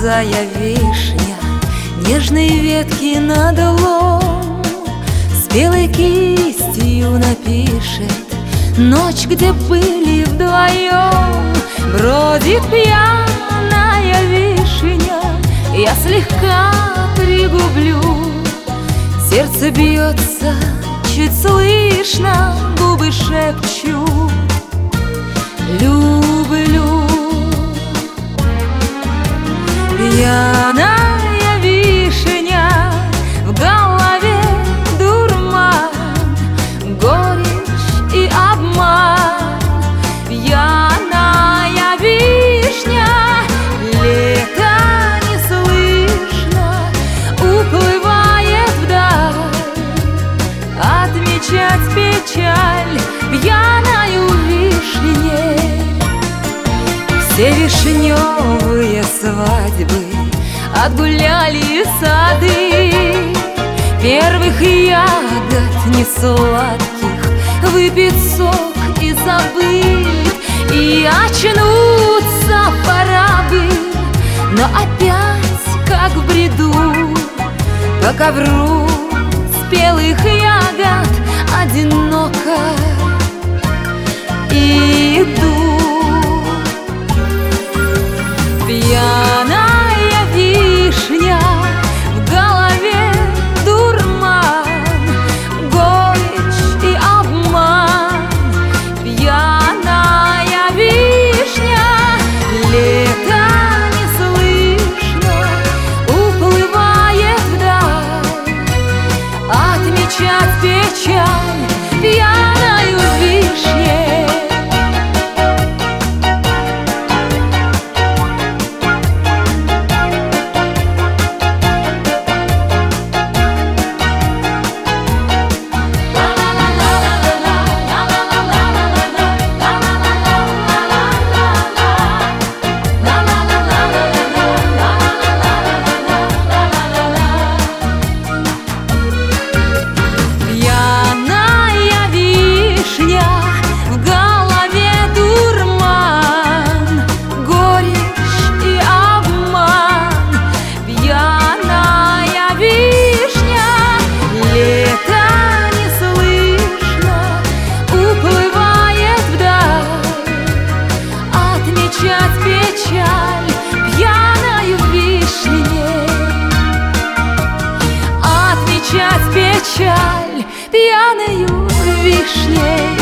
розовая вишня, нежные ветки надлом, спелой кистью напишет ночь, где были вдвоем. Бродит пьяная вишня, я слегка пригублю, сердце бьется чуть слышно, губы шепчу: люблю. Пьяная вишня, в голове дурман, горечь и обман. Пьяная вишня, лето не слышно, уплывает вдаль. Отмечать печаль пьяною вишней. Все вишневые свадьбы отгуляли сады, первых ягод несладких выпит сок и забыт. И очнуться пора бы, но опять, как в бреду, по ковру спелых ягод одиноко иду. Пьяная вишня, в голове дурман, горечь и обман. Пьяная вишня, лето не слышно, уплывает вдаль. Отмечать печаль пьяною вишней. Печаль пьяною вишней. Отмечать печаль пьяною вишней.